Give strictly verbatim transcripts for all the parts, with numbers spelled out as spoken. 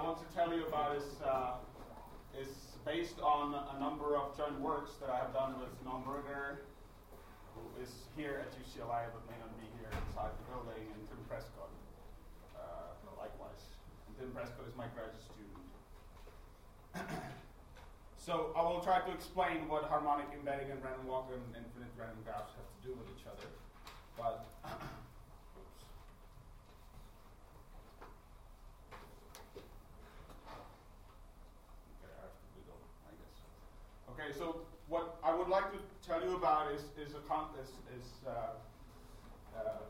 want to tell you about is uh, is based on a number of joint works that I have done with Noam Burger, who is here at U C L A but may not be here inside the building, and Tim Prescott, uh, likewise. And Tim Prescott is my graduate student. So I will try to explain what harmonic embedding and random walk and infinite random graphs have to do with each other. But oops. Okay, I have to do that, I guess. Okay, so what I would like to tell you about is is a con- is is, uh, uh,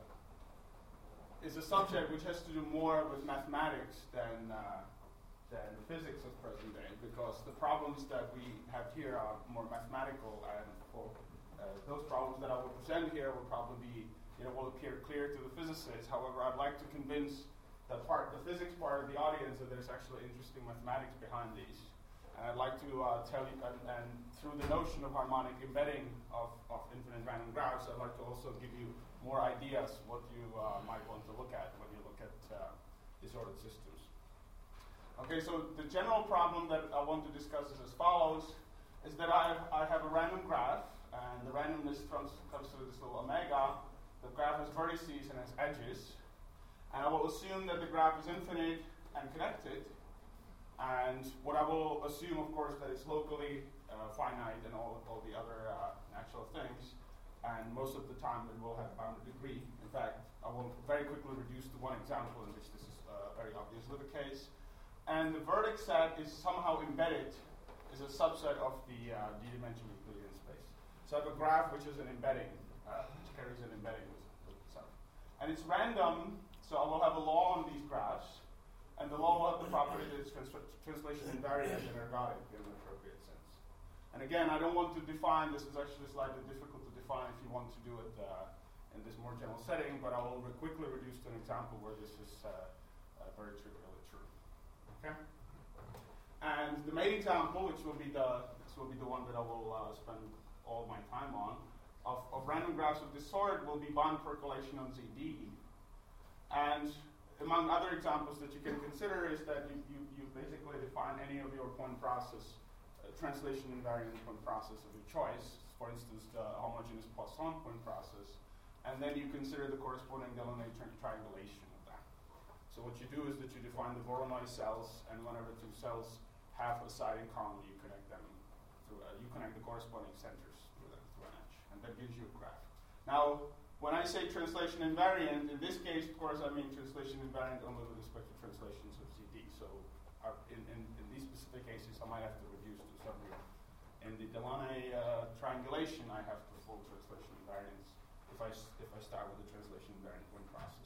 is a subject which has to do more with mathematics than uh, than the physics of present day, because the problems that we have here are more mathematical, and for uh, those problems that I will present here will probably be, you know, will appear clear to the physicists. However, I'd like to convince the part, the physics part of the audience, that there's actually interesting mathematics behind these. And I'd like to uh, tell you, and, and through the notion of harmonic embedding of, of infinite random graphs, I'd like to also give you more ideas what you uh, might want to look at when you look at uh, disordered systems. Okay, so the general problem that I want to discuss is as follows, is that I have, I have a random graph, and the randomness comes, comes to this little omega. The graph has vertices and has edges, and I will assume that the graph is infinite and connected, and what I will assume, of course, that it's locally uh, finite and all, all the other uh, natural things, and most of the time it will have a bounded degree. In fact, I will very quickly reduce to one example in which this is uh, very obviously the case. And the vertex set is somehow embedded, is a subset of the uh, d-dimensional Euclidean space. So I have a graph which is an embedding, uh, which carries an embedding with, with itself. And it's random, so I will have a law on these graphs, and the law will have the property that it's trans translation invariant and ergodic in an appropriate sense. And again, I don't want to define, this is actually slightly difficult to define if you want to do it uh, in this more general setting, but I will re quickly reduce to an example where this is uh, uh, very trivially true. Okay? And the main example, which will be the this will be the one that I will uh, spend all my time on, of, of random graphs of this sort will be bond percolation on Z D. And among other examples that you can consider is that you, you, you basically define any of your point process, uh, translation invariant point process of your choice, for instance, the homogeneous Poisson point process, and then you consider the corresponding Delaunay tri triangulation. So what you do is that you define the Voronoi cells, and whenever two cells have a side in common, you connect them through, uh, you connect the corresponding centers through, the, through an edge, and that gives you a graph. Now, when I say translation invariant, in this case, of course, I mean translation invariant only with respect to translations of Z D. So uh, in, in, in these specific cases, I might have to reduce to some degree. In the Delaunay uh, triangulation, I have to full translation invariance if I, if I start with the translation invariant point process.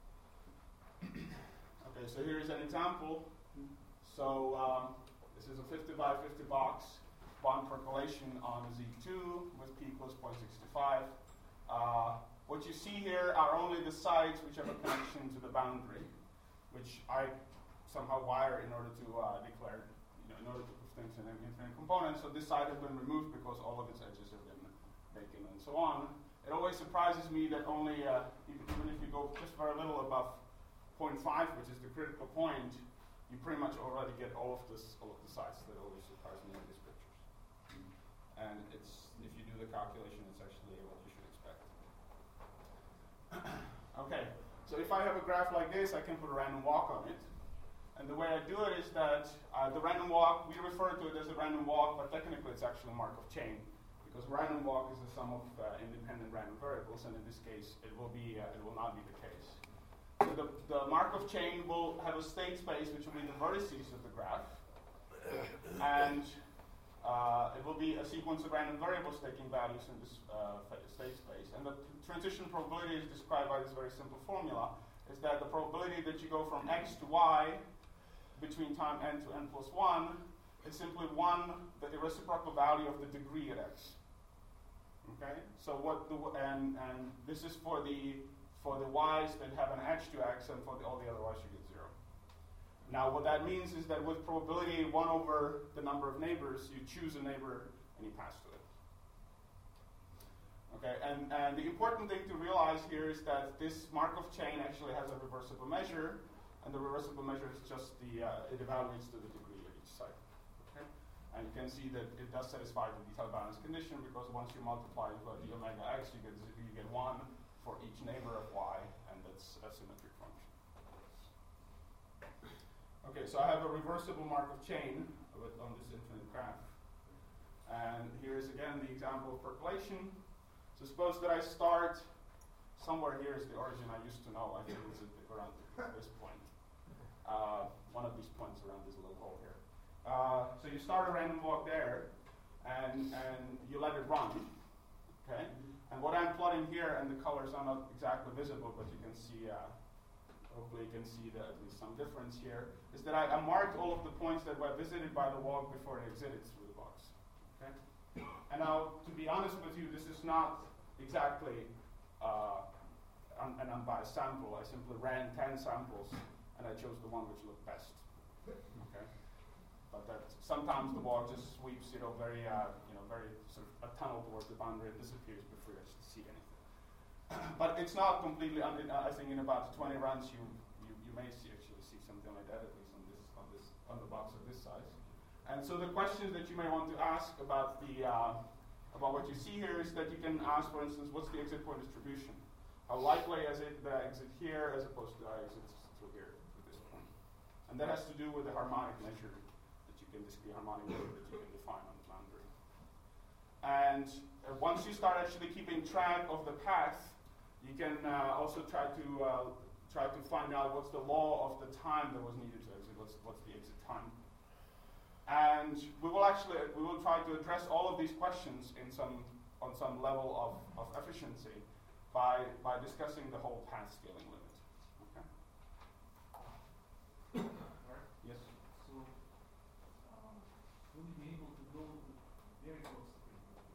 Okay, so here is an example. So um, this is a fifty by fifty box bond percolation on Z two with P plus zero point six five. Uh, what you see here are only the sides which have a connection to the boundary, which I somehow wire in order to uh, declare, you know, in order to put things in an infinite component. So this side has been removed because all of its edges have been taken and so on. It always surprises me that only, uh, even, even if you go just very little above zero point five, which is the critical point, you pretty much already get all of this, all of the sides. That always surprise me in these pictures. Mm. And it's, if you do the calculation, it's actually what you should expect. Okay, so if I have a graph like this, I can put a random walk on it. And the way I do it is that uh, the random walk, we refer to it as a random walk, but technically it's actually a Markov chain, because random walk is the sum of uh, independent random variables, and in this case, it will be, uh, it will not be the case. So the, the Markov chain will have a state space, which will be the vertices of the graph, and uh, it will be a sequence of random variables taking values in this uh, state space. And the transition probability is described by this very simple formula, is that the probability that you go from x to y between time n to n plus one is simply one, the reciprocal value of the degree at x. Okay, so what the, and, and this is for the for the y's that have an edge to x, and for the, all the other y's you get zero. Now what that means is that with probability one over the number of neighbors, you choose a neighbor and you pass to it. Okay, and, and the important thing to realize here is that this Markov chain actually has a reversible measure, and the reversible measure is just the, uh, it evaluates to the degree at each site. Okay? And you can see that it does satisfy the detail balance condition, because once you multiply it by d omega x, you get, you get one for each neighbor of y, and that's a symmetric function. Okay, so I have a reversible Markov chain with, on this infinite graph. And here's again the example of percolation. So suppose that I start somewhere here is the origin I used to know. I think it's around this point. Uh, one of these points around this little hole here. Uh, so you start a random walk there, and, and you let it run. Okay? And what I'm plotting here, and the colors are not exactly visible, but you can see, uh, hopefully you can see the, at least some difference here, is that I, I marked all of the points that were visited by the walk before it exited through the box. Okay? And now, to be honest with you, this is not exactly uh, un an unbiased sample. I simply ran ten samples, and I chose the one which looked best. Okay? But that sometimes the walk just sweeps, you know, very, uh, you know, very sort of a tunnel towards the boundary and disappears before you actually see anything. But it's not completely. Uh, I think in about twenty runs, you, you you may see actually see something like that, at least on this on this on the box of this size. And so the questions that you may want to ask about the uh, about what you see here is that you can ask, for instance, what's the exit point distribution? How likely is it that I exit here as opposed to I exit through here at this point? And that has to do with the harmonic measure that you can, this the harmonic measure that you can define on the boundary. And uh, once you start actually keeping track of the path, you can uh, also try to uh, try to find out what's the law of the time that was needed to exit. What's what's the exit time? And we will actually we will try to address all of these questions in some on some level of, of efficiency by by discussing the whole path scaling limit. Okay. Right. Yes. So um, will you be able to go very close to critical?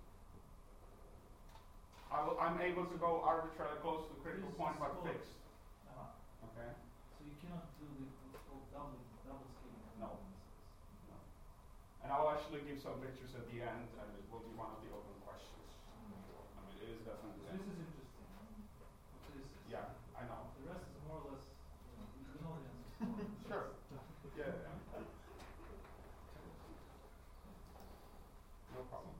I will, I'm able to go arbitrarily close to the critical This point, is but close. fixed. Uh-huh. Okay. So you cannot do the what's called double double scaling. No. No. And I'll actually give some pictures at the end, and it will be one of the open questions. Mm-hmm. I mean, it is definitely. So this is interesting. What is this? Yeah, I know. The rest is more or less, you know, you know the answers. Sure. Yeah. No problem.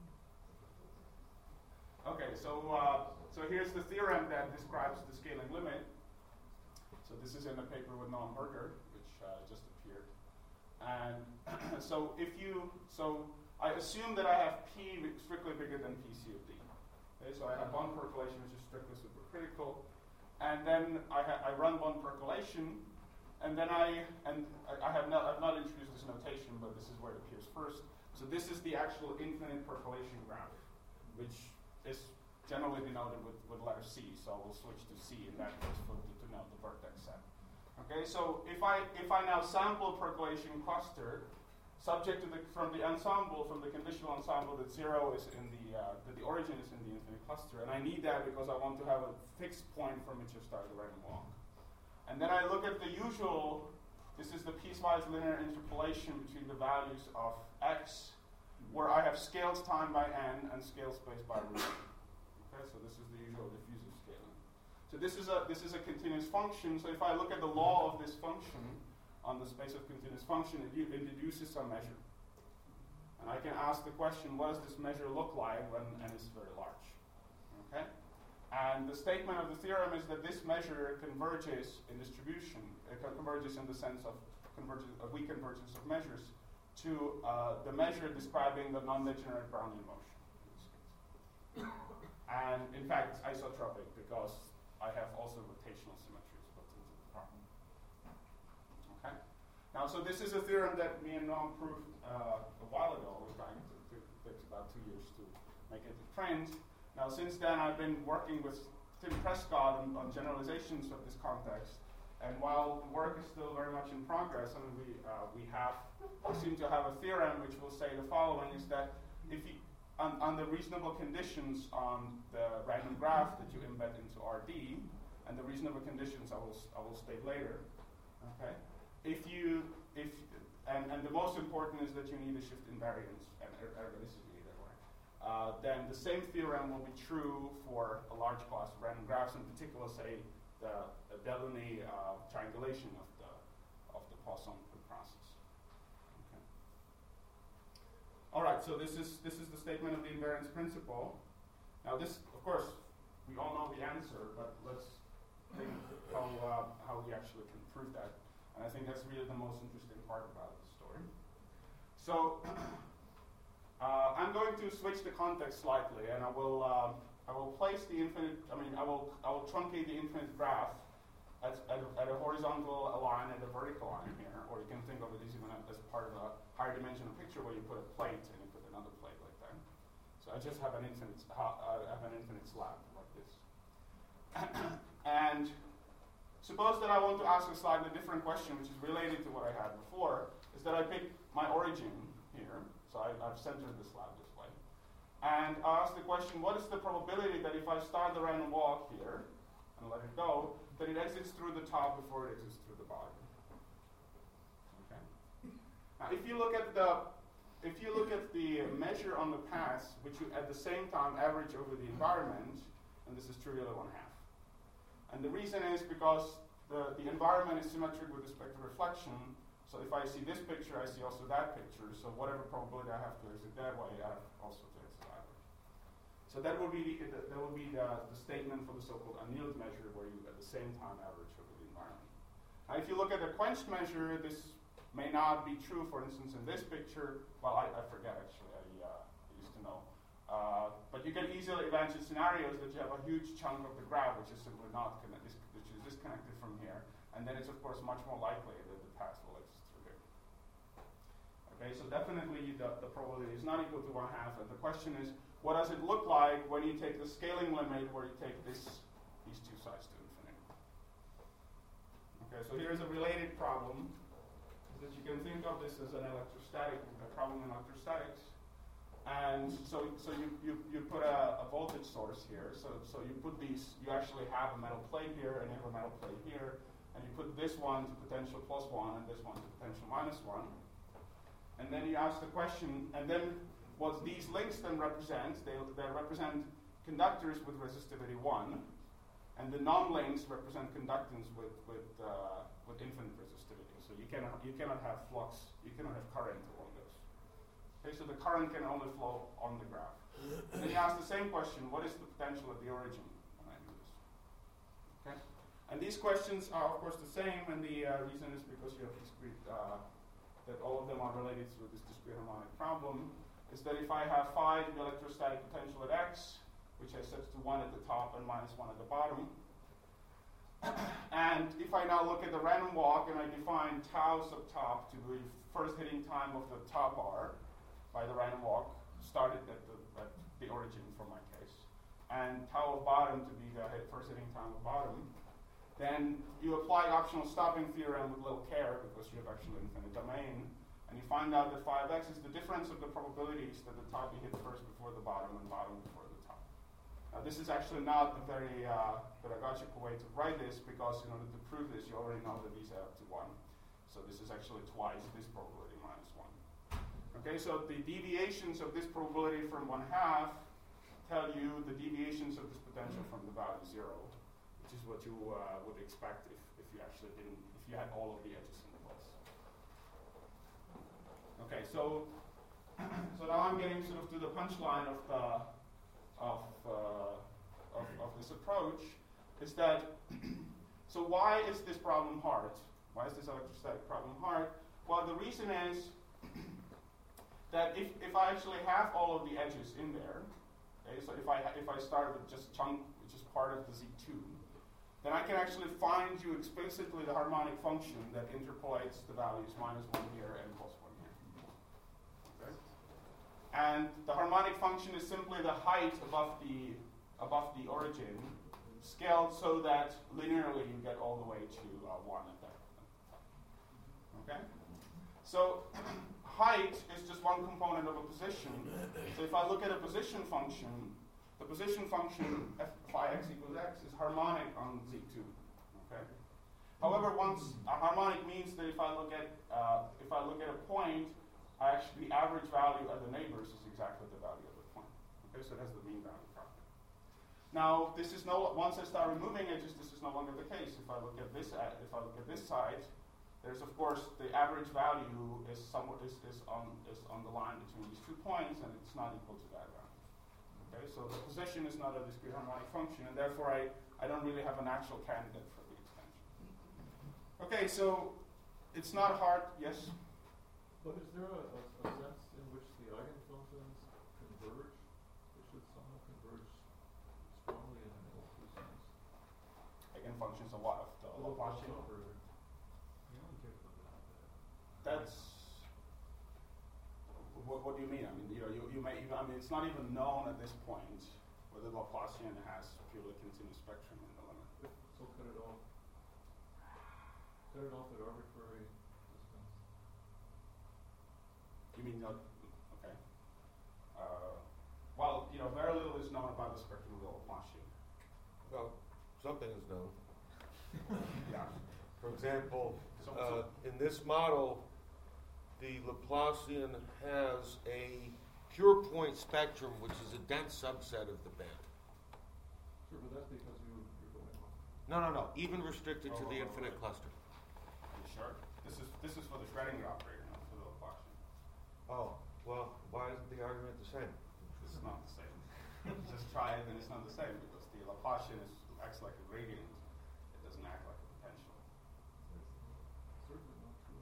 Okay, so uh, so here's the theorem that describes the scaling limit. So this is in a paper with Noam Berger, which uh, just appeared. And so if you so I assume that I have P strictly bigger than P C of D. Okay, so I have one percolation which is strictly supercritical, and then I, ha I run one percolation, and then I and I, I have not I've not introduced this notation, but this is where it appears first. So this is the actual infinite percolation graph, which is generally denoted with, with letter C. So we'll switch to C in that case for to denote the vertex set. Okay, so if I if I now sample percolation cluster, subject to the from the ensemble from the conditional ensemble that zero is in the uh, that the origin is in the infinite cluster, and I need that because I want to have a fixed point from which I start the random walk. And then I look at the usual. This is the piecewise linear interpolation between the values of x, where I have scaled time by n and scale space by root. Okay, so this is the usual diffusive scaling. So this is a this is a continuous function. So if I look at the law of this function on the space of continuous function, it, it deduces some measure. And I can ask the question, what does this measure look like when n is very large? Okay? And the statement of the theorem is that this measure converges in distribution. It converges in the sense of convergence, a weak convergence of measures to uh, the measure describing the non-degenerate Brownian motion. And in fact, it's isotropic because I have also rotational symmetries built into the problem. Okay. Now, so this is a theorem that me and Noam proved uh, a while ago. We're trying to, to, it took about two years to make it a trend. Now, since then, I've been working with Tim Prescott on, on generalizations of this context. And while the work is still very much in progress, I mean, we uh, we have we seem to have a theorem which will say the following: is that if you on, on the reasonable conditions on the random graph that you embed into R D, and the reasonable conditions I will I will state later. Okay, if you if and and the most important is that you need a shift invariance and er ergodicity. Uh, then the same theorem will be true for a large class of random graphs, in particular, say, the, the Delaunay uh, triangulation of the, Poisson process. Okay. All right, so this is this is the statement of the invariance principle. Now this, of course, we all know the answer, but let's think how uh, how we actually can prove that. And I think that's really the most interesting part about the story. So uh, I'm going to switch the context slightly, and I will um, I will place the infinite. I mean, I will I will truncate the infinite graph at, at, a, at a horizontal line and a vertical line here, or you can think of it as even as part of a higher dimensional picture where you put a plate and you put another plate like that. So I just have an infinite uh, I have an infinite slab like this. And suppose that I want to ask a slightly different question, which is related to what I had before, is that I pick my origin here, so I, I've centered the slab this way, and I ask the question, what is the probability that if I start the random walk here, and let it go, that it exits through the top before it exits through the bottom? Okay. Now if you look at the if you look at the measure on the path, which you at the same time average over the environment, and this is trivially one half. And the reason is because the, the environment is symmetric with respect to reflection. So if I see this picture, I see also that picture. So whatever probability I have to exit that way, I have also to exit that way. So that will be the, that will be the, the statement for the so-called annealed measure, where you at the same time average over the environment. Now if you look at the quenched measure, this may not be true. For instance, in this picture, well, I, I forget actually. I, uh, I used to know. Uh, but you can easily imagine scenarios that you have a huge chunk of the graph which is simply not connected, which is disconnected from here, and then it's of course much more likely that the path will exist through here. Okay, so definitely the, the probability is not equal to one half, and the question is, what does it look like when you take the scaling limit, where you take this, these two sides to infinity? Okay, so here's a related problem, that you can think of this as an electrostatic, a problem in electrostatics. And so, so you, you, you put a, a voltage source here. So, so you put these, you actually have a metal plate here, and you have a metal plate here. And you put this one to potential plus one, and this one to potential minus one. And then you ask the question, and then what these links then represent, they, they represent conductors with resistivity one. And the non-links represent conductance with, with, uh, with infinite resistivity. So you cannot, you cannot have flux, you cannot have current along those. Okay, so the current can only flow on the graph. And then you ask the same question, what is the potential at the origin when I do this? Okay? And these questions are of course the same, and the uh, reason is because you have discrete, uh, that all of them are related to this discrete harmonic problem, is that if I have phi the electrostatic potential at x, which I set to one at the top and minus one at the bottom, and if I now look at the random walk and I define tau sub top to be first hitting time of the top bar, by the random walk, started at the, at the origin for my case, and tau of bottom to be the hit first hitting time of bottom, then you apply optional stopping theorem with little care, because you have actually infinite domain, and you find out that phi of x is the difference of the probabilities that the top be hit first before the bottom and bottom before the top. Now this is actually not a very uh, pedagogical way to write this, because in order to prove this, you already know that these add up to one. So this is actually twice this probability minus one. Okay, so the deviations of this probability from one half tell you the deviations of this potential from the value zero, which is what you uh, would expect if, if you actually didn't, if you had all of the edges in place. Okay, so so now I'm getting sort of to the punchline of the of uh, of, of this approach, is that so why is this problem hard? Why is this electrostatic problem hard? Well, the reason is that if, if I actually have all of the edges in there, okay, so if I if I start with just chunk, which is part of the Z two, then I can actually find you explicitly the harmonic function that interpolates the values minus one here and plus one here. Okay? And the harmonic function is simply the height above the above the origin, scaled so that linearly you get all the way to uh, one at that. Okay? So height is just one component of a position. So if I look at a position function, the position function f phi x equals x is harmonic on Z two. Okay. However, once a harmonic means that if I look at uh, if I look at a point, I actually the average value of the neighbors is exactly the value of the point. Okay, so it has the mean value property. Now, this is no once I start removing edges, this is no longer the case. If I look at this if I look at this side, There's of course the average value is somewhat is, is on is on the line between these two points, and it's not equal to that value. Okay, so the position is not a discrete harmonic function, and therefore I, I don't really have an actual candidate for the extension. Okay, so it's not hard. Yes. But is there a, a, a sense in which the eigenfunctions converge? They should somehow converge strongly in an L two sense. Eigenfunctions of what? Of the Laplacian operator. You only care about that. That's what, what do you mean? I mean, you know, you, you may even, I mean, it's not even known at this point whether Laplacian has purely continuous spectrum in the limit. So cut it off. Cut it off at arbitrary distance. You mean, uh, okay. Uh, well, you know, very little is known about the spectrum of the Laplacian. Well, something is known. Yeah. For example, So- uh, so- in this model, the Laplacian has a pure point spectrum, which is a dense subset of the band. Sure, but that's because you, you're going off. No, no, no. Even restricted to Oh, the oh, infinite oh. cluster. Are you sure? This is this is for the Schrödinger operator, not for the Laplacian. Oh, well, why isn't the argument the same? It's not the same. Just try it, and it's not the same because the Laplacian is, acts like a gradient. It doesn't act like a potential. That's certainly not true.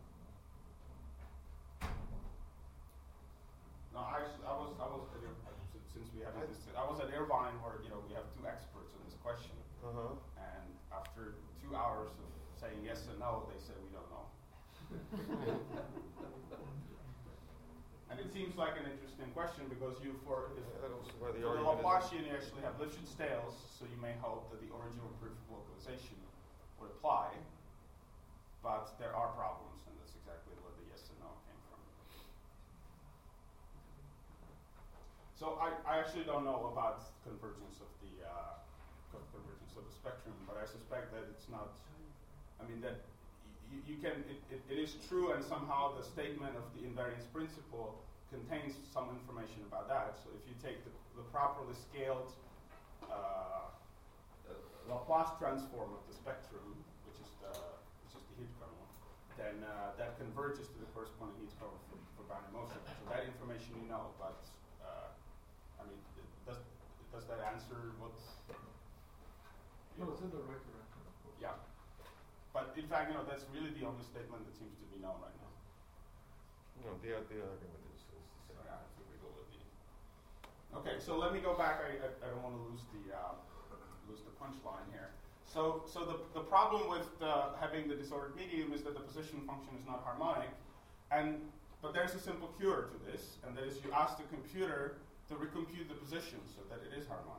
No, I, actually, I was I was at Ir- since- since we have this, I was at Irvine where you know we have two experts on this question, Uh-huh. and after two hours of saying yes and no, they said we don't know. And it seems like an interesting question because you for if I don't see why the for the argument Laplacian you actually have Lifshitz scales, so you may hope that the original proof of localization would apply, but there are problems, and that's exactly where the yes and no came from. So I, I actually don't know about convergence of the uh, co- convergence of the spectrum, but I suspect that it's not. I mean that y- you can. It, it, it is true, and somehow the statement of the invariance principle contains some information about that. So if you take the, the properly scaled uh, uh, Laplace transform of the spectrum, which is the which is the heat kernel, then uh, that converges to the corresponding heat kernel for, for boundary motion. So that information you know, but uh, I mean, it, does does that answer what? No, it's in the right direction, of course. Yeah, but in fact, you know, that's really the only statement that seems to be known right now. No, the, the argument is, is the So same. I have to wiggle with the. Okay, so let me go back. I, I, I don't want to lose the uh, lose the punchline here. So so the the problem with uh, having the disordered medium is that the position function is not harmonic, and but there's a simple cure to this, and that is you ask the computer to recompute the position so that it is harmonic.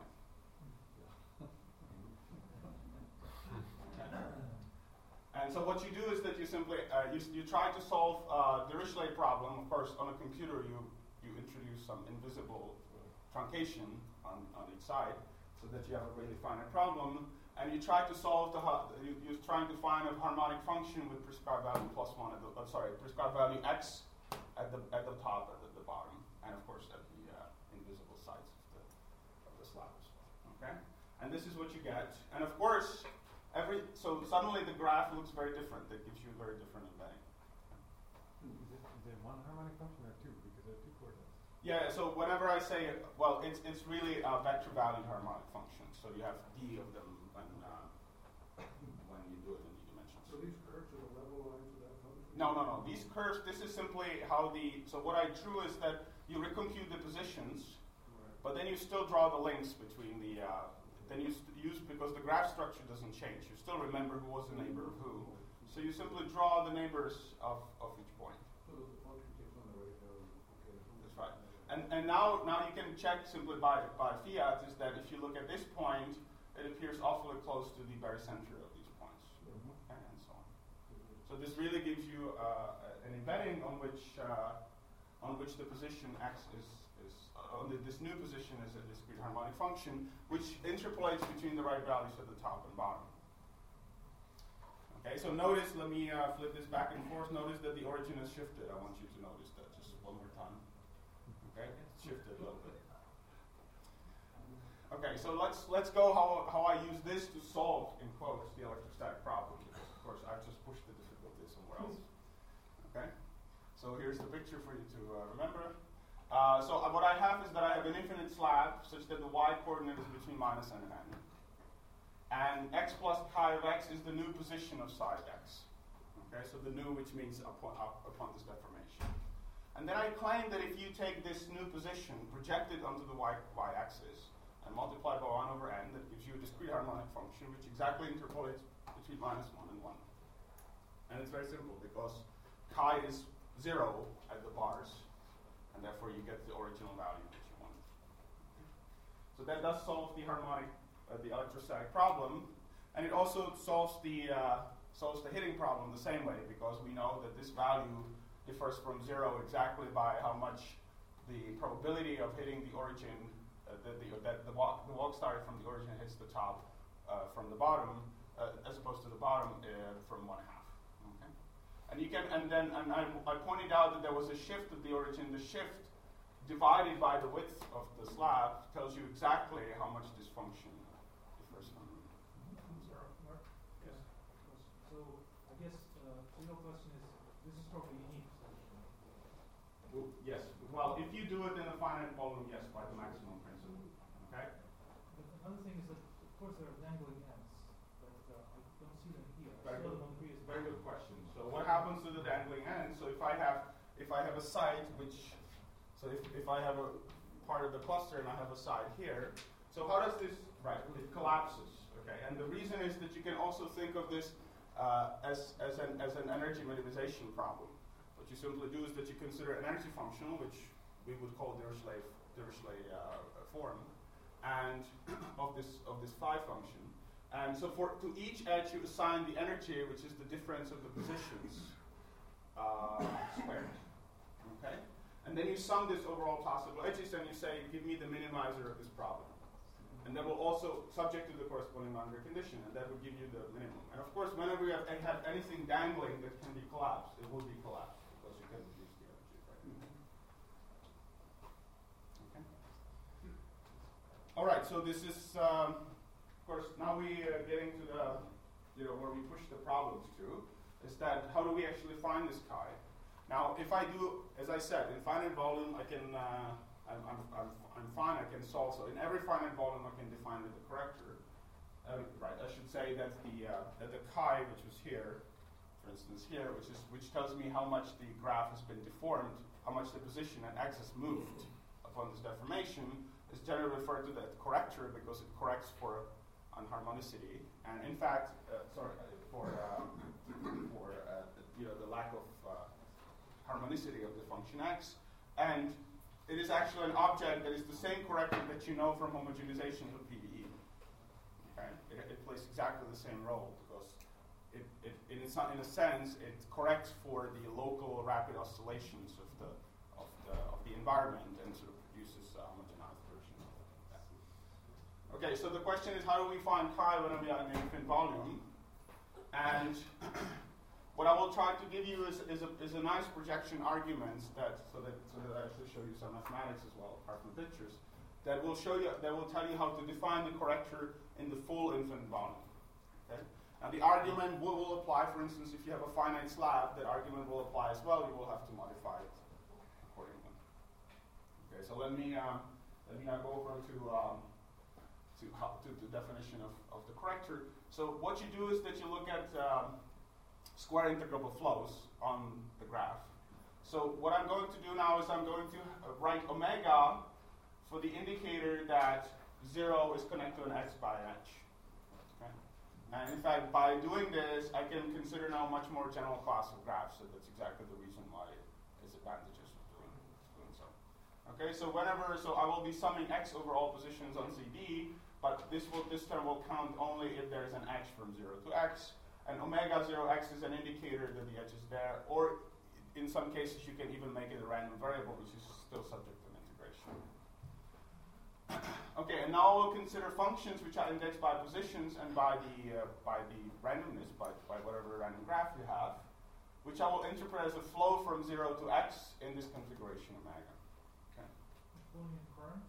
And so what you do is that you simply uh, you, you try to solve uh, the Dirichlet problem. Of course, on a computer you you introduce some invisible truncation on, on each side, so that you have a really finite problem. And you try to solve the ha- you, you're trying to find a harmonic function with prescribed value plus one at the uh, sorry prescribed value x at the at the top and at the bottom, and of course at the uh, invisible sides of the of the slab as well. Okay, and this is what you get. And of course. Every, so suddenly the graph looks very different. That gives you a very different embedding. Is it, is it one harmonic function or two? Because there are two coordinates. Yeah, so whenever I say, well, it's it's really a vector valued harmonic function. So you have d of them when uh, when you do it in d dimensions. So these curves are the level lines of that function? No, no, no. These curves, this is simply how the, so what I drew is that you recompute the positions, Right. but then you still draw the links between the, uh, then you st- use, because the graph structure doesn't change, you still remember who was the neighbor of who. So you simply draw the neighbors of, of each point. So the function takes on the right value. Okay. That's right. And and now now you can check simply by, by fiat is that if you look at this point, it appears awfully close to the barycenter of these points, Mhm. okay, and so on. So this really gives you uh, an embedding on which uh, on which the position x is is uh, on the, this new position is a discrete harmonic function, which interpolates between the right values at the top and bottom. Okay, so notice, let me uh, flip this back and forth. Notice that the origin has shifted. I want you to notice that just one more time. Okay, it's shifted a little bit. Okay, so let's let's go how how I use this to solve in quotes the electrostatic problem. Because of course I've just pushed the difficulty somewhere else. Okay? So here's the picture for you to uh, remember. Uh, so uh, what I have is that I have an infinite slab such that the y-coordinate is between minus n and n. And x plus chi of x is the new position of side x. Okay, so the new, which means upon, up, upon this deformation. And then I claim that if you take this new position, project it onto the y, y-axis, and multiply by one over n, that gives you a discrete harmonic function, which exactly interpolates between minus one and one. And it's very simple, because chi is zero at the bars, and therefore you get the original value that you want. So that does solve the harmonic, uh, the electrostatic problem, and it also solves the uh, solves the hitting problem the same way, because we know that this value differs from zero exactly by how much the probability of hitting the origin, uh, the, the, that the walk, the walk started from the origin hits the top uh, from the bottom, uh, as opposed to the bottom uh, from one half. Okay, and you can, and then, and I, I pointed out that there was a shift at the origin. The shift divided by the width of the slab tells you exactly how much this function differs from. Zero. Mark? Yes. So I guess uh, the real question is, this is probably unique. Well, yes. Well, if you do it in a finite volume, yes, by the maximum principle. Okay. But another thing is that, of course, there are dangling ends, but uh, I don't see them here. Very I good. saw them on the previous Very page. good question. So what happens to the dangling end? So if I have if I have a site which so if, if I have a part of the cluster and I have a side here, so how does this right? It collapses. Okay, and the reason is that you can also think of this uh, as as an as an energy minimization problem. What you simply do is that you consider an energy function, which we would call Dirichlet Dirichlet uh, form, and of this of this phi function. And so for to each edge you assign the energy, which is the difference of the positions uh, squared. Okay, and then you sum this over all possible edges, and you say, give me the minimizer of this problem. And that will also subject to the corresponding boundary condition, and that will give you the minimum. And of course, whenever you have, have anything dangling that can be collapsed, it will be collapsed because you can reduce the energy. Right? Okay. All right. So this is, um, of course, now we are getting to the, you know, where we push the problems to. Is that how do we actually find this chi? Now, if I do, as I said, in finite volume, I can. Uh, I'm, I'm, I'm, I'm fine, I can solve. So in every finite volume, I can define with the corrector. Uh, right, I should say that the uh, that the chi, which was here, for instance here, which is which tells me how much the graph has been deformed, how much the position at x has moved upon this deformation, is generally referred to as the corrector because it corrects for unharmonicity. And in fact, uh, sorry, for uh, for uh, you know the lack of uh, harmonicity of the function x, and it is actually an object that is the same corrector that you know from homogenization of P D E. Okay? It, it plays exactly the same role because it, it, it is not, in a sense, it corrects for the local rapid oscillations of the of the of the environment and sort of produces a homogenized version of that. Okay, so the question is, how do we find chi when we are in an infinite volume? And what I will try to give you is, is, a, is a nice projection argument that so that so that I actually show you some mathematics as well, apart from pictures, that will show you that will tell you how to define the corrector in the full infinite volume. Okay? Now the argument will, will apply, for instance, if you have a finite slab, that argument will apply as well. You will have to modify it accordingly. Okay, so let me um, let me now go over to um, to, how, to the definition of, of the corrector. So what you do is that you look at um, square integrable flows on the graph. So what I'm going to do now is I'm going to write omega for the indicator that zero is connected to an x by an edge. Okay? And in fact, by doing this, I can consider now a much more general class of graphs. So that's exactly the reason why it's advantageous of doing, doing so. Okay, so whenever, so I will be summing x over all positions on C D, but this will this term will count only if there is an edge from zero to x. And omega zero x is an indicator that the edge is there, or in some cases you can even make it a random variable, which is still subject to an integration. Okay, and now we'll consider functions which are indexed by positions and by the uh, by the randomness, by, by whatever random graph you have, which I will interpret as a flow from zero to x in this configuration omega. Okay. Volume current?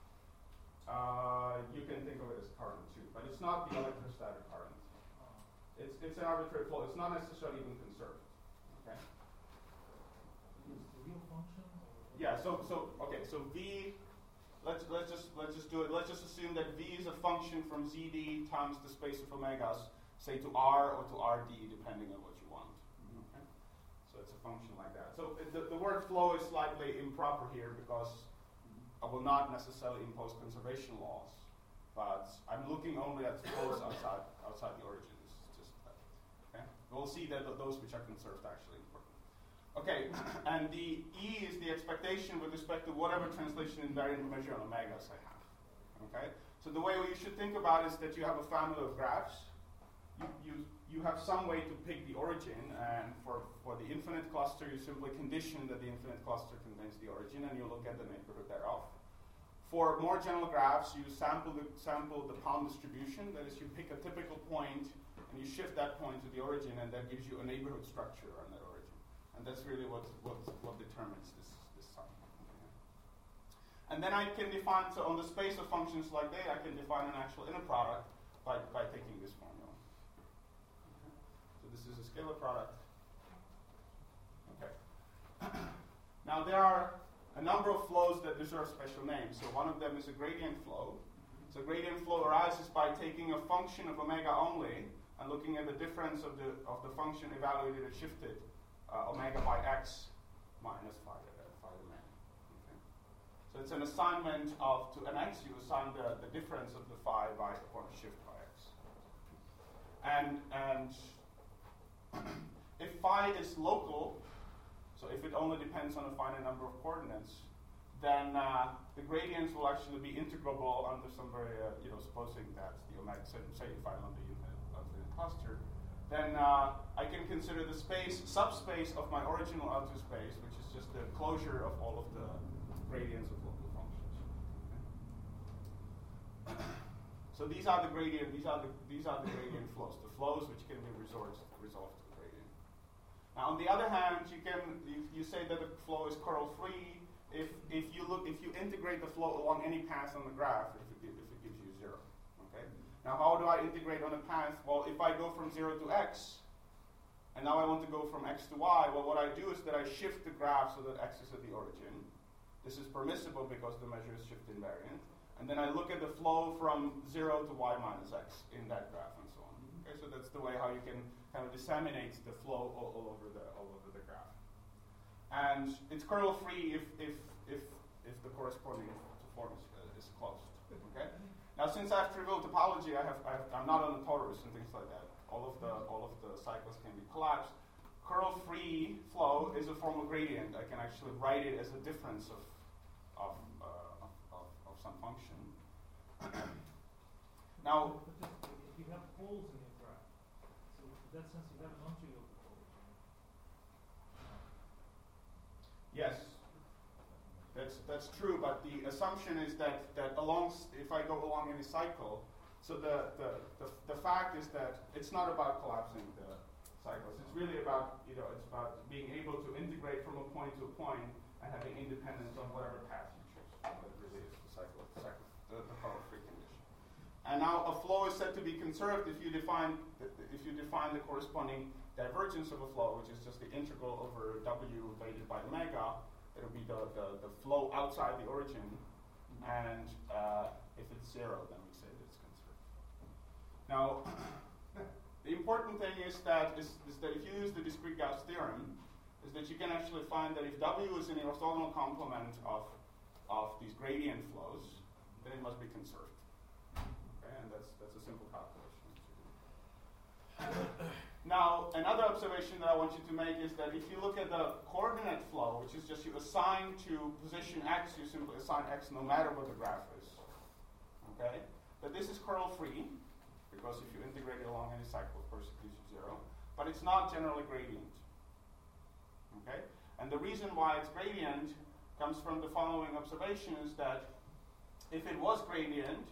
Uh, you can think of it as current too, but it's not the electrostatic current. It's, it's an arbitrary flow. It's not necessarily even conserved. Okay. Is the real function? Or Yeah. So so okay. So V. Let's let's just let's just do it. Let's just assume that V is a function from Z D times the space of omegas, say to R or to R D, depending on what you want. Okay. So it's a function like that. So it, the the word flow is slightly improper here because I will not necessarily impose conservation laws, but I'm looking only at flows outside outside the origin. This is just that. Okay. We'll see that th- those which are conserved are actually important. Okay, and the E is the expectation with respect to whatever translation invariant measure on omegas I have. Okay, so the way you should think about it is that you have a family of graphs. You, you, you have some way to pick the origin, and for, for the infinite cluster, you simply condition that the infinite cluster contains the origin, and you look at the neighborhood thereof. For more general graphs, you sample the, sample the Pound distribution. That is, you pick a typical point, and you shift that point to the origin, and that gives you a neighborhood structure on that origin. And that's really what, what, what determines this, this sum. Okay. And then I can define, so on the space of functions like that, I can define an actual inner product by, by taking this formula. Okay. So this is a scalar product. Okay. Now there are a number of flows that deserve special names. So one of them is a gradient flow. So gradient flow arises by taking a function of omega only and looking at the difference of the, of the function evaluated and shifted. Uh, omega by x minus phi, uh, phi omega. Okay. So it's an assignment of, to an x, you assign the, the difference of the phi by upon a shift by x. And, and if phi is local, so if it only depends on a finite number of coordinates, then uh, the gradients will actually be integrable under some very, uh, you know, supposing that the omega, say, say if I lump the unit of the cluster, then uh, I can consider the space, subspace of my original L two space, which is just the closure of all of the gradients of local functions. Okay. So these are the gradient, these are the these are the gradient flows, the flows which can be resolved resolved to the gradient. Now on the other hand, you can you, you say that the flow is curl free if if you look if you integrate the flow along any path on the graph if it, if it gives you zero. Okay. Now, how do I integrate on a path? Well, if I go from zero to x, and now I want to go from x to y, well, what I do is that I shift the graph so that x is at the origin. This is permissible because the measure is shift invariant. And then I look at the flow from zero to y minus x in that graph and so on. Okay, so that's the way how you can kind of disseminate the flow all, all over the all over the graph. And it's kernel free if if if if the corresponding form is, uh, is closed. Okay. Now, since I have trivial topology, I have, I have I'm not on the torus and things like that. All of the all of the cycles can be collapsed. Curl-free flow is a formal gradient. I can actually write it as a difference of of uh, of, of, of some function. Now, but just, if you have holes in your graph, so in that sense, you have non-trivial topology. yes. That's that's true, but the assumption is that that along if I go along any cycle, so the the, the the fact is that it's not about collapsing the cycles. It's really about you know it's about being able to integrate from a point to a point and having independence on whatever path you choose. That really is the cycle, the, cycle, the, the power free condition. And now a flow is said to be conserved if you define the, if you define the corresponding divergence of a flow, which is just the integral over W weighted by omega. It'll be the, the, the flow outside the origin, and uh, if it's zero, then we say that it's conserved. Now, the important thing is that is, is that if you use the discrete Gauss theorem, is that you can actually find that if W is an orthogonal complement of of these gradient flows, then it must be conserved. Okay, and that's that's a simple calculation. Now, another observation that I want you to make is that if you look at the coordinate flow, which is just you assign to position x, you simply assign x no matter what the graph is. Okay? But this is kernel-free, because if you integrate it along any cycle, of course it gives you zero. But it's not generally gradient. Okay? And the reason why it's gradient comes from the following observation is that if it was gradient,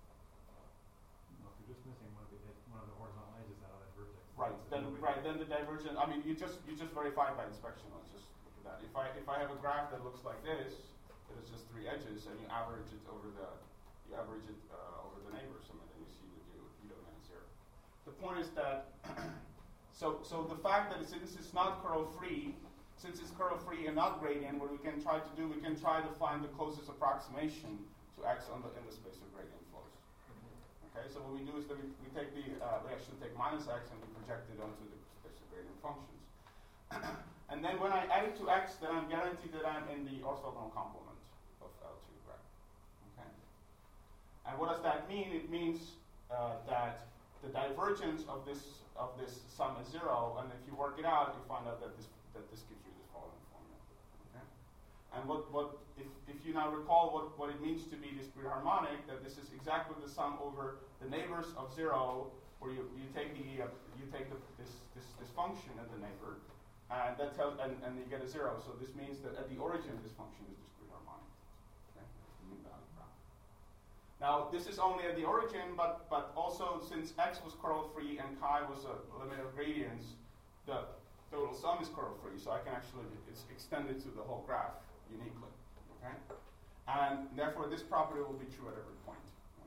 Missing one of the one of the horizontal edges out of that vertex. Right. Then, right. Then the divergence convergence. I mean, you just you just verify it by inspection. Let's just look at that. If I if I have a graph that looks like this, that is just three edges, and you average it over the you average it uh, over the neighbors, and then you see that you you don't have zero. The point is that so so the fact that since it's not curl free, since it's curl free and not gradient, what we can try to do, we can try to find the closest approximation to x on the in the space of gradient flows. Okay, so what we do is that we, we take the uh, we actually take minus x and we project it onto the space of gradient functions. And then when I add it to x, then I'm guaranteed that I'm in the orthogonal complement of L two graph. Okay. And what does that mean? It means uh, that the divergence of this of this sum is zero, and if you work it out, you find out that this that this gives you this following formula. Okay. And what what if if you now recall what what it means to be discrete harmonic, that this is exactly the sum over the neighbors of zero, where you, you take the uh, you take the, this, this this function at the neighbor, and that tells and, and you get a zero. So this means that at the origin this function is discrete harmonic. Okay, mean value graph. Now this is only at the origin, but but also since x was curl free and chi was a limit of gradients, the total sum is curl free. So I can actually it's extended to the whole graph uniquely. Okay, and therefore this property will be true at every point.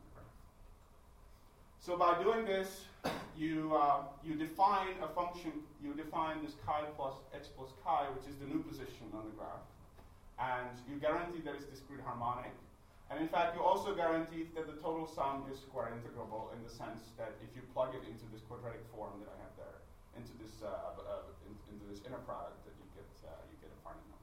So by doing this, you uh, you define a function, you define this chi plus x plus chi, which is the new position on the graph, and you guarantee that it's discrete harmonic. And in fact, you also guarantee that the total sum is square integrable in the sense that if you plug it into this quadratic form that I have there, into this uh, uh, in, into this inner product, that you get uh, you get a finite number.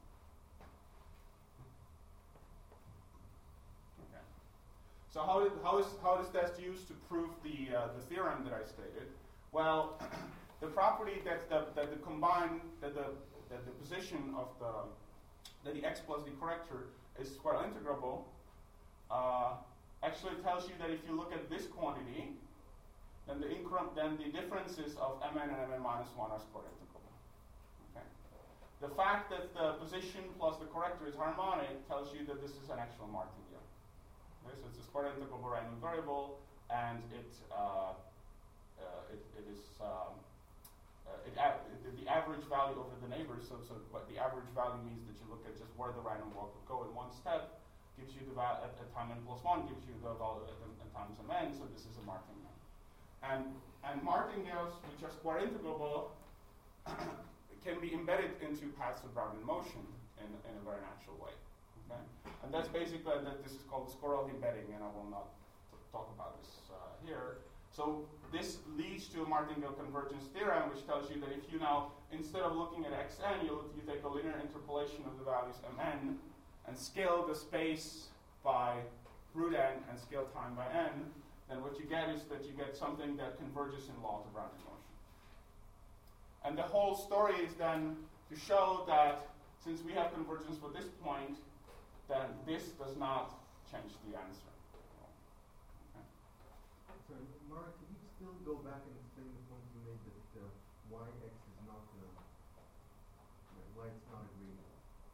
So how, did, how, is, how is that used to prove the, uh, the theorem that I stated? Well, the property that the, that the combined, that the, that the position of the, that the x plus the corrector is square integrable, uh, actually tells you that if you look at this quantity, then the increment, then the differences of mn and mn minus one are square integrable. Okay. The fact that the position plus the corrector is harmonic tells you that this is an actual martingale. Okay, so it's a square integrable random variable, and it uh, uh, it, it is um, uh, it, it, the average value over the neighbors. So, so but the average value means that you look at just where the random walk would go in one step, gives you the value at, at time n plus one, gives you the value at, at times mn. So this is a martingale, and and martingales which are square integrable can be embedded into paths of Brownian motion in in a very natural way. Okay? And that's basically, that this is called squirrel embedding, and I will not t- talk about this uh, here. So this leads to a martingale convergence theorem, which tells you that if you now, instead of looking at xn, you, you take a linear interpolation of the values mn, and scale the space by root n, and scale time by n, then what you get is that you get something that converges in laws of Brownian motion. And the whole story is then to show that since we have convergence for this point, then this does not change the answer. Okay. So, Mark, can you still go back and explain the point you made that uh, why x is not uh, why it's not a gradient?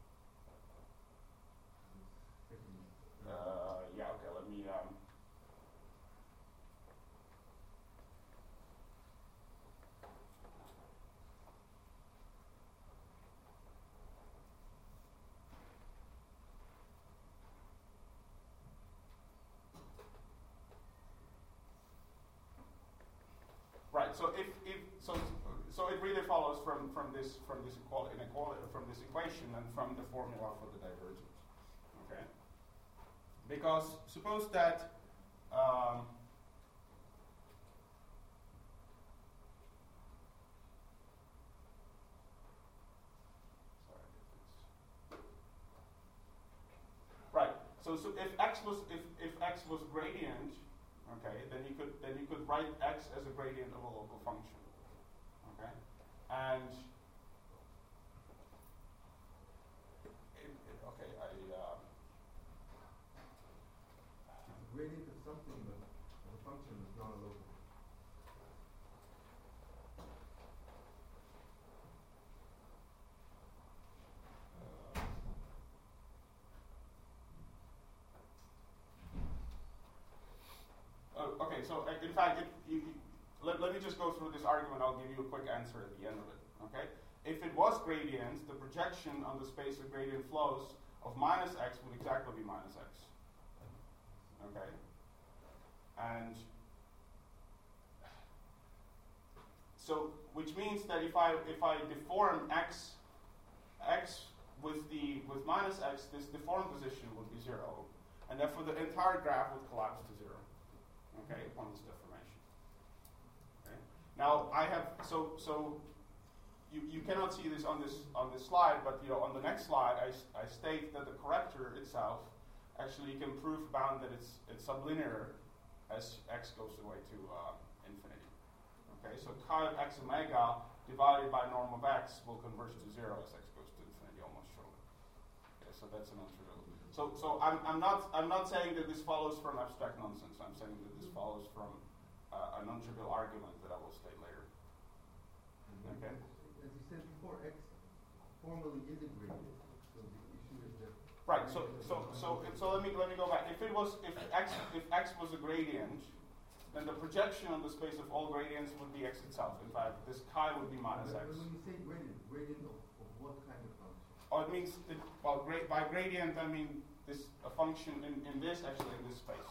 Uh, yeah. Okay. Let me. Um, Right. So if, if so so it really follows from, from this from this equality, inequality from this equation and from the formula for the divergence. Okay. Because suppose that um, sorry, right. So so if x was if, if x was gradient. Okay, then you could then you could write x as a gradient of a local function. Okay, and it, it, okay, I. Uh, it's a gradient of something, but the function is not a local. Okay, so uh, in fact, it, you, you, let, let me just go through this argument. I'll give you a quick answer at the end of it. if it was gradient, the projection on the space of gradient flows of minus x would exactly be minus x. Okay? And so, which means that if I if I deform x x with the with minus x, this deformed position would be zero, and therefore the entire graph would collapse to zero. Okay, upon this deformation. Okay. Now I have so so. You, you cannot see this on this on this slide, but you know on the next slide I, I state that the corrector itself actually can prove bound that it's it's sublinear as x goes away to uh, infinity. Okay, so chi of x omega divided by norm of x will converge to zero as x goes to infinity almost surely. Okay, so that's an non-trivial. So so I'm I'm not I'm not saying that this follows from abstract nonsense. I'm saying that this follows from uh, a non-trivial argument that I will state later. Okay. As you said before, x formally is a gradient. So the issue is that. Right. So so so so let me let me go back. If it was if x if x was a gradient, then the projection on the space of all gradients would be x itself. In fact, this chi would be minus But x. when you say gradient, gradient of, of what kind of function? Oh, it means that, well, gra- by gradient I mean this a function in, in this actually in this space.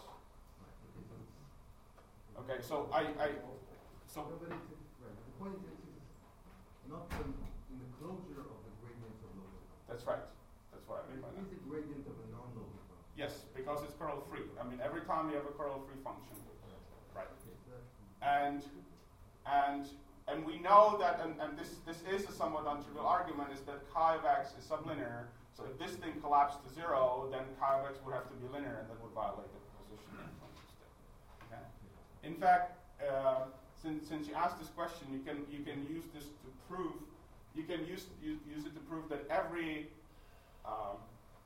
Okay. So I I so. No, but it's, right. The point is, it's not the, in the closure of the gradients of local. That's right. That's what I mean by It that. is a gradient of a non-local function. Yes, because it's curl-free. I mean, every time you have a curl-free function, right? Okay, so that's- And and and we know that, and, and this this is a somewhat untrivial argument, is that chi of x is sublinear. So if this thing collapsed to zero, then chi of x would have to be linear, and that would violate the position of the state. Okay. In fact, uh, since since you asked this question, you can you can use this to prove. You can use use, use it to prove that every. Um,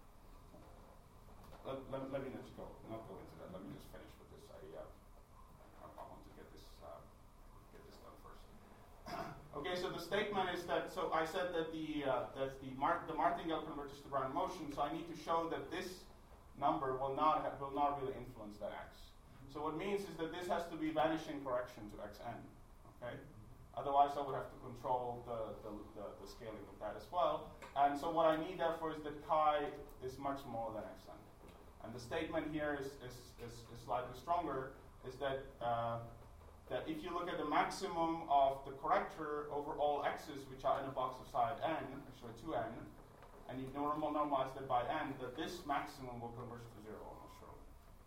let, let, let me just go, not go into that. Let me just finish with this. I uh, I, I want to get this uh, get this done first. Okay, so the statement is that. So I said that the uh, that the Mar- the martingale converges to Brownian motion. So I need to show that this number will not have, will not really influence that x. So what it means is that this has to be vanishing correction to xn. Okay. Otherwise, I would have to control the, the, the, the scaling of that as well. And so what I need, therefore, is that chi is much more than xn. And the statement here is, is, is, is slightly stronger, is that, uh, that if you look at the maximum of the corrector over all x's, which are in a box of side n, actually two n, and you normal normalize that by n, that this maximum will converge to zero almost surely.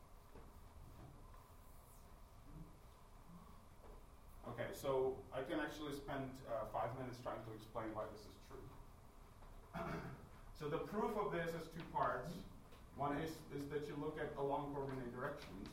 Okay, so I can actually spend uh, five minutes trying to explain why this is true. So the proof of this is two parts. One is, is that you look at the long coordinate directions.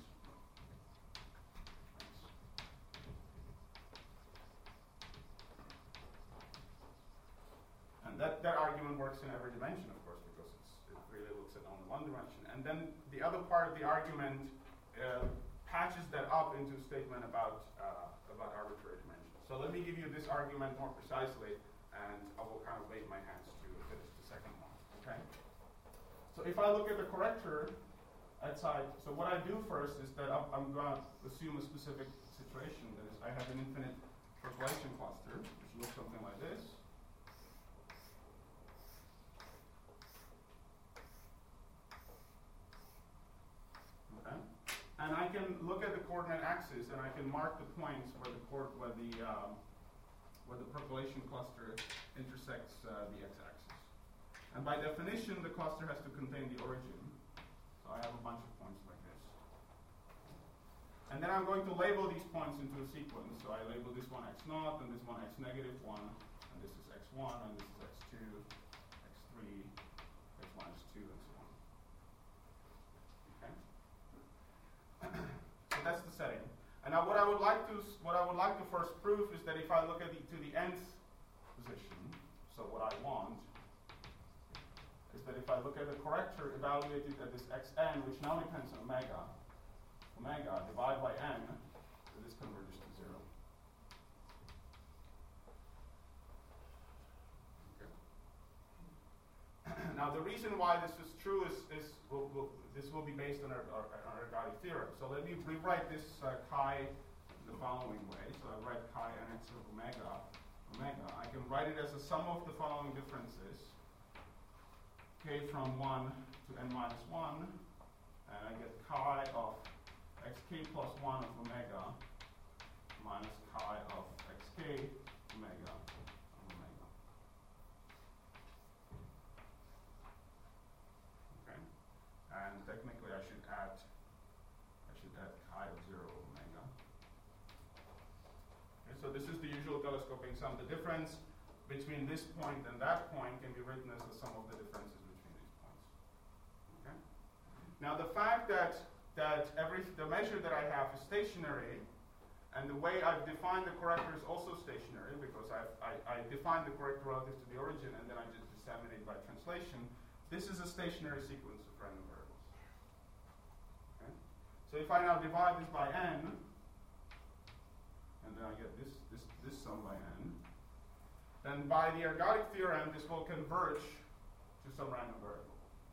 And that, that argument works in every dimension, of course, because it's, it really looks at only one dimension. And then the other part of the argument uh, patches that up into a statement about uh, about arbitrary dimensions. So let me give you this argument more precisely, and I will kind of wave my hands to finish the second one. Okay. So if I look at the corrector outside, so what I do first is that I'm, I'm going to assume a specific situation. That is, I have an infinite percolation cluster, which looks something like this. Okay. And I can look at the coordinate axis, and I can mark the points where the cord, where the um, where the percolation cluster intersects uh, the x-axis. And by definition, the cluster has to contain the origin. So I have a bunch of points like this. And then I'm going to label these points into a sequence. So I label this one x naught, and this one x negative one, and this is x one, and this is x two, x three, x minus two, and so on. Okay. So that's the setting. And now what I would like to what I would like to first prove is that if I look at the to the nth position, so what I want is that if I look at the corrector evaluated at this xn, which now depends on omega, omega divided by n, that this converges to zero. Okay. Now the reason why this is true is, is will, will, this will be based on our, our, our ergodic theorem. So let me rewrite this uh, chi the following way. So I write chi nx of omega omega, I can write it as a sum of the following differences. K from one to n minus one, and I get chi of xk plus one of omega minus chi of xk omega of omega. Okay, and technically I should add I should add chi of zero of omega. Okay, so this is the usual telescoping sum. The difference between this point and that point can be written as the sum of the differences between these points. Okay. Now the fact that that every the measure that I have is stationary, and the way I've defined the corrector is also stationary because I've, I I defined the corrector relative to the origin and then I just disseminate by translation. This is a stationary sequence of random variables. Okay. So if I now divide this by n, and then I get this this this sum by n, then by the ergodic theorem this will converge to some random variable.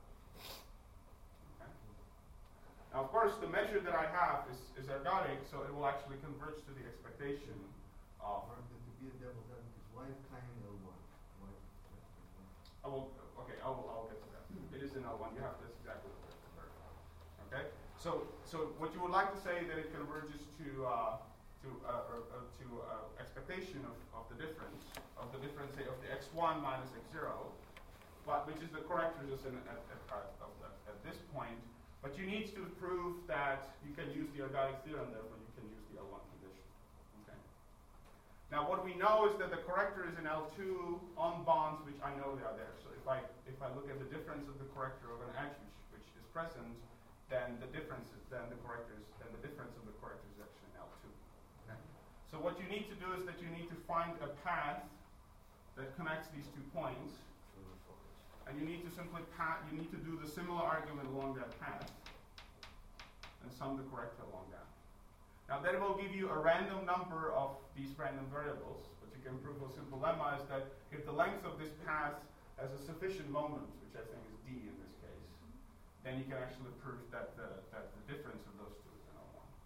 Now, of course, the measure that I have is, is ergodic, so it will actually converge to the expectation of. Or to be a devil's advocate, why is chi in L one? Why? I will. Okay, I will. I'll get to that. It is in L one. You have this exactly what it is. Okay. So, so what you would like to say that it converges to uh, to uh, or, or to uh, expectation of, of the difference of the difference say, of the x one minus x zero, but which is the corrector just in, at, at, at, at, at this point. But you need to prove that you can use the ergodic theorem, therefore you can use the L one condition. Okay. Now what we know is that the corrector is in L two on bonds which I know they are there. So if I if I look at the difference of the corrector of an edge which, which is present, then the difference is then the corrector is then the difference of the corrector is actually in L two. Okay. So what you need to do is that you need to find a path that connects these two points. And you need to simply pat, you need to do the similar argument along that path and sum the corrector along that. Now that will give you a random number of these random variables. What you can prove with simple lemma is that if the length of this path has a sufficient moment, which I think is d in this case, then you can actually prove that the, that the difference of those two is L one.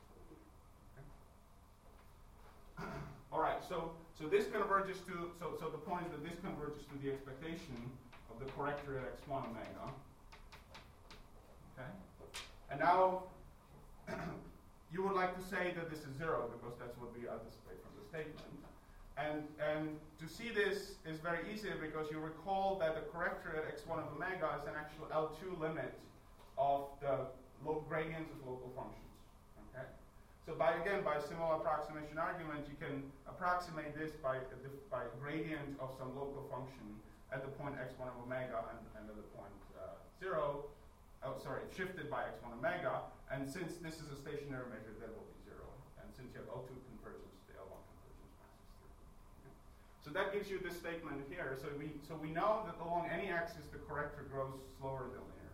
Okay. All right, so so this converges to, so, so the point is that this converges to the expectation of the corrector at x one omega. Okay? And now you would like to say that this is zero because that's what we anticipate from the statement. And and to see this is very easy because you recall that the corrector at x one of omega is an actual L two limit of the local gradients of local functions. Okay? So by again by a similar approximation argument, you can approximate this by by gradient of some local function at the point x one of omega and, and at the point uh, zero, oh sorry, shifted by x one omega, and since this is a stationary measure, that will be zero. And since you have O two convergence, the L one convergence passes through. Okay. So that gives you this statement here. So we so we know that along any axis the corrector grows slower than linear.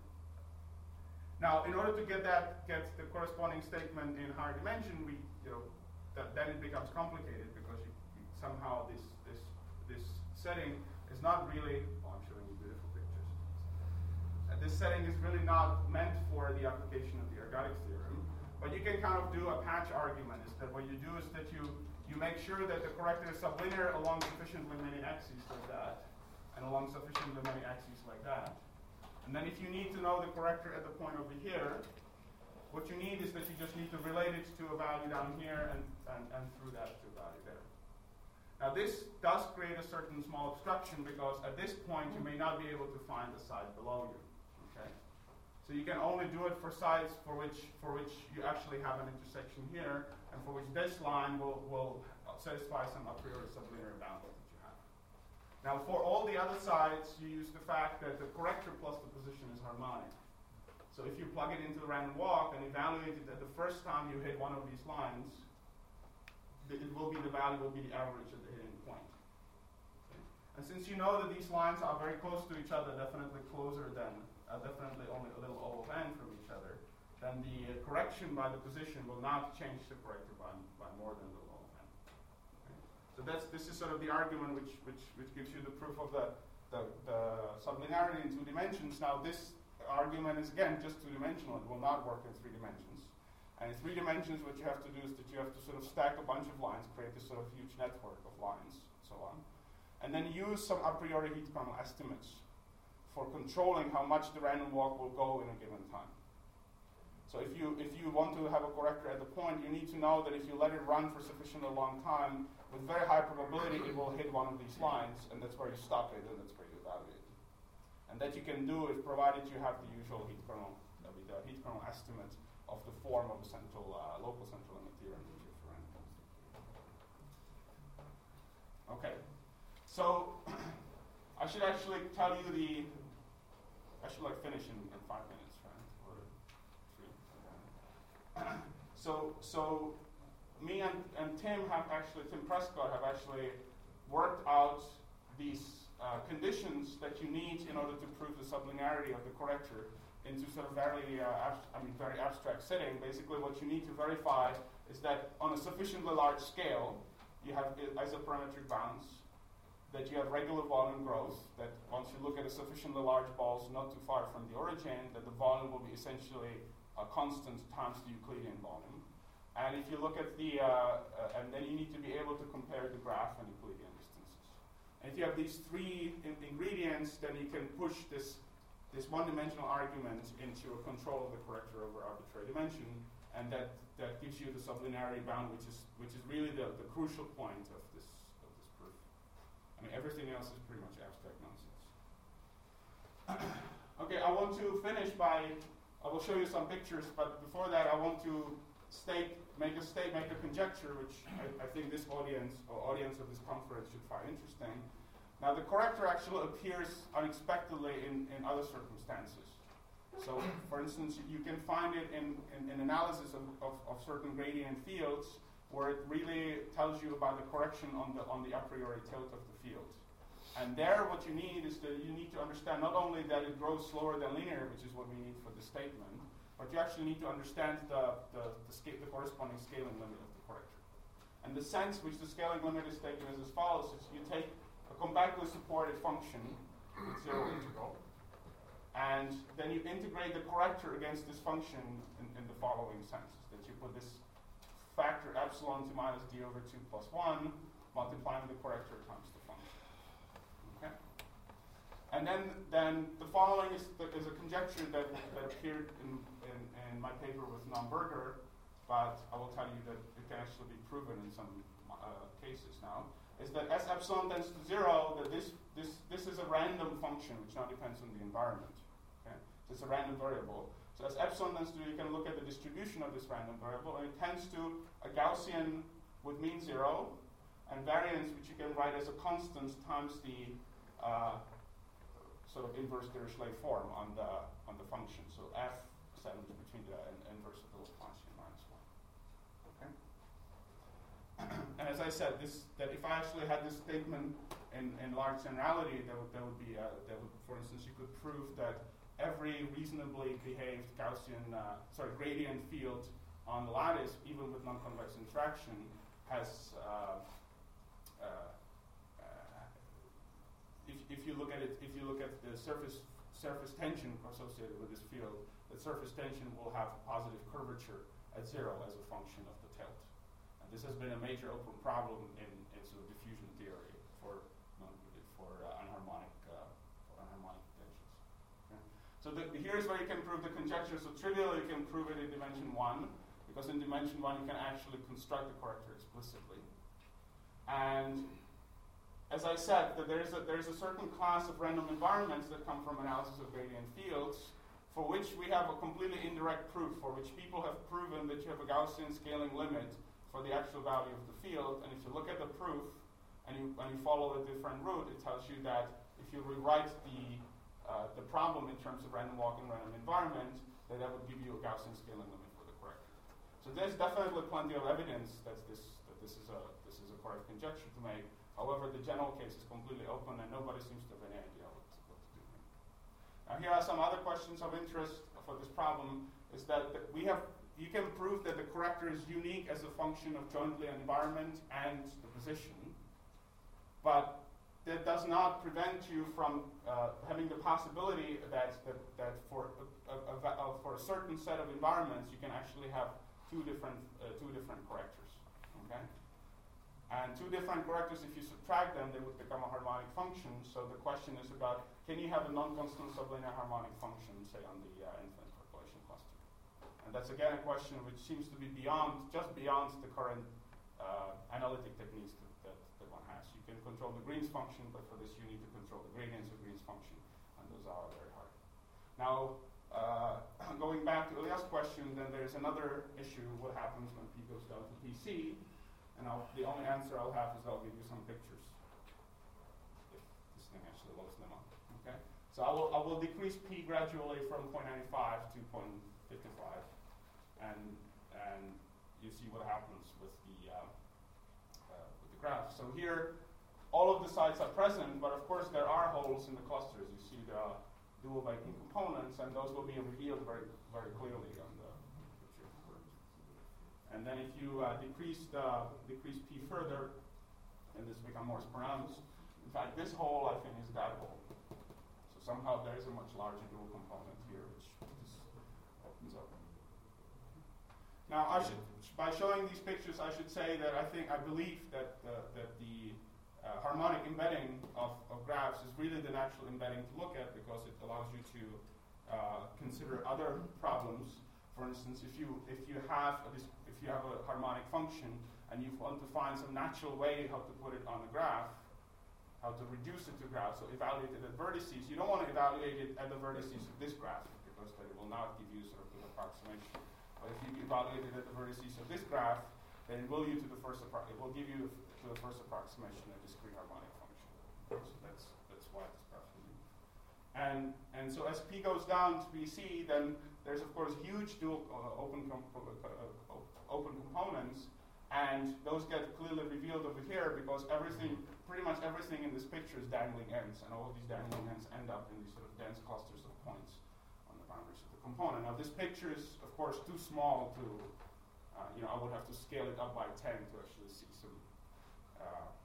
Now, in order to get that get the corresponding statement in higher dimension, we you know that then it becomes complicated because you, you somehow this this this setting is not really, oh, I'm showing you beautiful pictures. Uh, this setting is really not meant for the application of the ergodic theorem, but you can kind of do a patch argument. Is that what you do is that you, you make sure that the corrector is sublinear along sufficiently many axes like that, and along sufficiently many axes like that. And then if you need to know the corrector at the point over here, what you need is that you just need to relate it to a value down here and, and, and through that to a value there. Now this does create a certain small obstruction because at this point you may not be able to find the side below you. Okay? So you can only do it for sides for which for which you actually have an intersection here, and for which this line will, will satisfy some a priori sublinear boundary that you have. Now for all the other sides, you use the fact that the corrector plus the position is harmonic. So if you plug it into the random walk and evaluate it at the first time you hit one of these lines, it will be the value will be the average of the hitting point. Okay. And since you know that these lines are very close to each other, definitely closer than, uh, definitely only a little O of n from each other, then the uh, correction by the position will not change the corrector by, by more than the O of n. Okay. So that's this is sort of the argument which which which gives you the proof of the the, the sublinearity in two dimensions. Now this argument is again just two dimensional; it will not work in three dimensions. And in three dimensions, what you have to do is that you have to sort of stack a bunch of lines, create this sort of huge network of lines, so on. And then use some a priori heat kernel estimates for controlling how much the random walk will go in a given time. So if you if you want to have a corrector at the point, you need to know that if you let it run for sufficiently long time, with very high probability it will hit one of these lines, and that's where you stop it, and that's where you evaluate it. And that you can do if provided you have the usual heat kernel, uh, the heat kernel estimate of the form of the central uh, local central limit theorem. Okay, so I should actually tell you the. I should like finish in, in five minutes, right? Or three. Okay. so so me and, and Tim have actually Tim Prescott have actually worked out these uh, conditions that you need in order to prove the sublinearity of the corrector into sort of very uh, abs- I mean very abstract setting. Basically, what you need to verify is that on a sufficiently large scale, you have isoparametric bounds, that you have regular volume growth, that once you look at a sufficiently large balls not too far from the origin, that the volume will be essentially a constant times the Euclidean volume. And if you look at the, uh, uh, and then you need to be able to compare the graph and Euclidean distances. And if you have these three in- ingredients, then you can push this, this one-dimensional argument into a control of the corrector over arbitrary dimension, and that, that gives you the sublinearity bound, which is which is really the, the crucial point of this of this proof. I mean, everything else is pretty much abstract nonsense. Okay, I want to finish by, I will show you some pictures, but before that I want to state, make a state, make a conjecture, which I, I think this audience, or audience of this conference should find interesting. Now, the corrector actually appears unexpectedly in, in other circumstances. So, for instance, you can find it in, in, in analysis of, of, of certain gradient fields, where it really tells you about the correction on the on the a priori tilt of the field. And there, what you need is that you need to understand not only that it grows slower than linear, which is what we need for the statement, but you actually need to understand the the, the, sca- the corresponding scaling limit of the corrector. And the sense which the scaling limit is taken is as follows: is you take a compactly supported function with zero integral, and then you integrate the corrector against this function in, in the following sense: that you put this factor epsilon to minus d over two plus one, multiplying the corrector times the function. Okay? And then, then the following is, the, is a conjecture that, that appeared in, in, in my paper with Naumburger, but I will tell you that it can actually be proven in some uh, cases now, is that as epsilon tends to zero, that this, this, this is a random function which now depends on the environment. Okay? So it's a random variable. So as epsilon tends to, you can look at the distribution of this random variable, and it tends to a Gaussian with mean zero, and variance, which you can write as a constant times the uh, sort of inverse Dirichlet form on the on the function. So f sandwiched between the in- inverse of the Laplacian minus one. Okay. And as I said, this that if I actually had this statement in, in large generality, that would that would be uh, that would, for instance, you could prove that every reasonably behaved Gaussian, uh, sorry, gradient field on the lattice, even with non-convex interaction, has, uh, uh, uh, if, if you look at it, if you look at the surface surface tension associated with this field, the surface tension will have positive curvature at zero as a function of the tilt. And this has been a major open problem in, in sort of diffusion theory for for uh, anharmonic uh, for anharmonic tensions. So the, here's where you can prove the conjecture. So trivially, you can prove it in dimension one, because in dimension one you can actually construct the corrector explicitly. And as I said, that there is a there is a certain class of random environments that come from analysis of gradient fields, for which we have a completely indirect proof, for which people have proven that you have a Gaussian scaling limit for the actual value of the field. And if you look at the proof and you and you follow a different route, it tells you that if you rewrite the Uh, the problem in terms of random walk and random environment, that that would give you a Gaussian scaling limit for the corrector. So there's definitely plenty of evidence that this that this is a this is a correct conjecture to make. However, the general case is completely open, and nobody seems to have any idea what, what to do here. Now, here are some other questions of interest for this problem. Is that, that we have you can prove that the corrector is unique as a function of jointly an environment and the position, but that does not prevent you from uh, having the possibility that that, that for a, a, a, a, for a certain set of environments you can actually have two different uh, two different correctors. Okay, And two different correctors, if you subtract them, they would become a harmonic function. So the question is about, can you have a non-constant sublinear harmonic function, say, on the uh, infinite population cluster? And that's again a question which seems to be beyond, just beyond the current uh, analytic techniques that, that, that one has. You can control the Green's function, but for this you need to control the gradients of Green's function, and those are very hard. Now, uh, going back to Ilya's question, then there's another issue, what happens when P goes down to P C, and I'll, the only answer I'll have is I'll give you some pictures, if this thing actually loads them up, okay? So I will, I will decrease P gradually from zero point nine five to zero point five five, and, and you see what happens with the, uh, uh, with the graph. So here, all of the sites are present, but of course there are holes in the clusters. You see the dual Viking components, and those will be revealed very, very clearly on the picture. And then if you uh, decrease, the, decrease P further, and this becomes more pronounced. In fact, this hole, I think, is that hole. So somehow there is a much larger dual component here, which just opens up. Now, I should, by showing these pictures, I should say that I think, I believe that, uh, that the uh, harmonic embedding of, of graphs is really the natural embedding to look at, because it allows you to uh, consider other problems. For instance, if you, if you have a dis if you have a harmonic function and you want to find some natural way how to put it on a graph, how to reduce it to graph, so evaluate it at vertices, you don't want to evaluate it at the vertices of this graph, because that will not give you sort of an approximation. But if you evaluate it at the vertices of this graph, then it will, you to the first it will give you to the first approximation a discrete harmonic function. So that's that's why this graph is unique. And and so as P goes down to P C, then there's of course huge dual uh, open com uh, open components, and those get clearly revealed over here, because everything, pretty much everything in this picture is dangling ends, and all of these dangling ends end up in these sort of dense clusters of points on the boundaries of the component. Now this picture is of course too small to, uh, you know, I would have to scale it up by ten to actually see some uh,